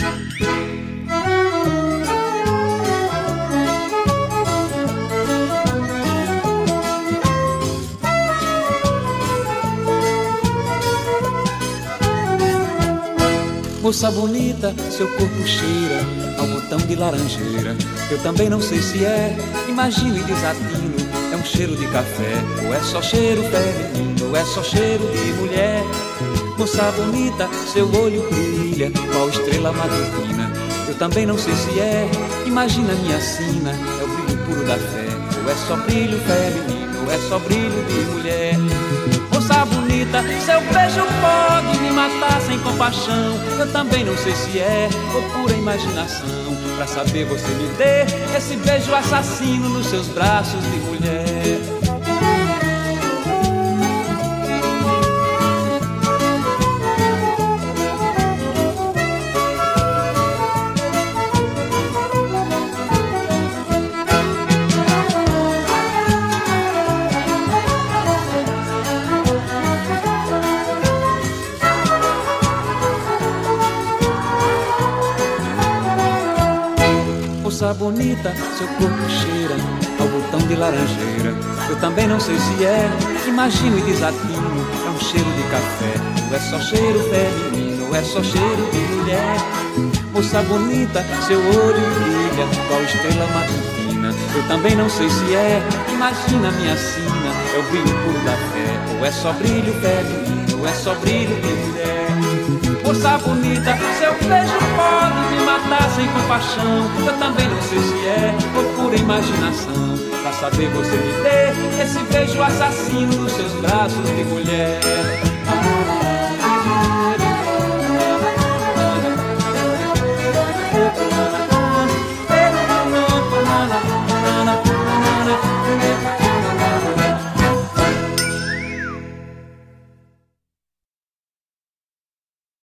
Moça bonita, seu corpo cheira ao botão de laranjeira. Eu também não sei se é, imagino e desatino. É um cheiro de café, ou é só cheiro feminino, ou é só cheiro de mulher. Moça bonita, seu olho brilha qual estrela matutina. Eu também não sei se é, imagina minha sina. É o brilho puro da fé, ou é só brilho feminino, ou é só brilho de mulher. Moça bonita, seu beijo pode me matar sem compaixão. Eu também não sei se é ou pura imaginação. Pra saber você me dê esse beijo assassino nos seus braços de mulher. Moça bonita, seu corpo cheira ao botão de laranjeira. Eu também não sei se é, imagino e desatino. É um cheiro de café, ou é só cheiro feminino, ou é só cheiro de mulher. Moça bonita, seu olho brilha qual estrela matutina. Eu também não sei se é, imagina minha sina. É o brilho puro da fé, ou é só brilho feminino, ou é só brilho de mulher. Moça bonita, seu beijo pode me matar sem compaixão. Eu também não sei se é ou pura imaginação. Pra saber você me dê esse beijo assassino nos seus braços de mulher.